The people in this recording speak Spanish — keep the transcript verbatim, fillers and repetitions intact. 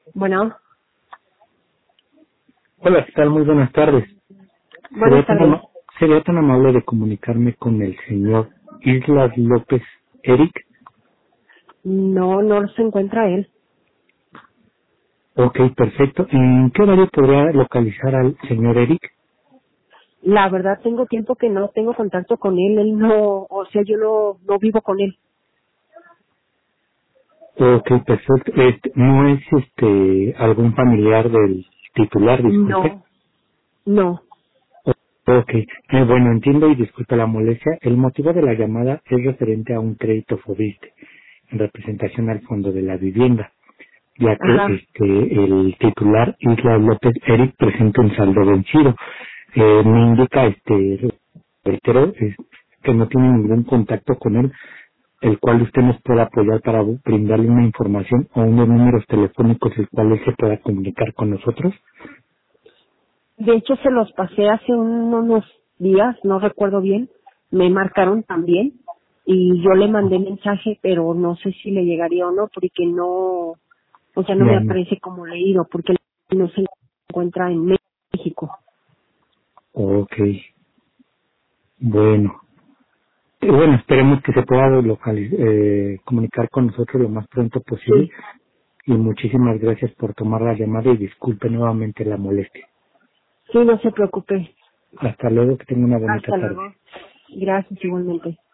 Bueno, Hola, ¿qué tal? Muy buenas tardes. buenas Sería tan, tardes. ama- sería tan amable de comunicarme con el señor Islas López Eric. No, no se encuentra él. Ok, perfecto. ¿En qué horario podría localizar al señor Eric? La verdad tengo tiempo que no tengo contacto con él. Él no, o sea, yo no, no vivo con él. Ok, perfecto. Este, no es este algún familiar del titular, disculpe. No, no. Ok, eh, bueno, entiendo y disculpe la molestia. El motivo de la llamada es referente a un crédito Fobiste en representación al fondo de la vivienda, ya que Ajá. este el titular Isla López Eric presenta un saldo vencido. Eh, me indica, este, reitero, es que no tiene ningún contacto con él, el cual usted nos pueda apoyar para brindarle una información o unos números telefónicos el cual él se pueda comunicar con nosotros. De hecho, se los pasé hace un- unos días, no recuerdo bien. Me marcaron también y yo le mandé mensaje, pero no sé si le llegaría o no, porque no, o sea, no me No, no. aparece como leído, porque no se encuentra en México. Ok, bueno. Eh, Bueno, esperemos que se pueda localiz- eh, comunicar con nosotros lo más pronto posible Sí, y muchísimas gracias por tomar la llamada y disculpe nuevamente la molestia. sí, no se preocupe. Hasta luego, que tenga una bonita Hasta tarde. luego. Gracias igualmente.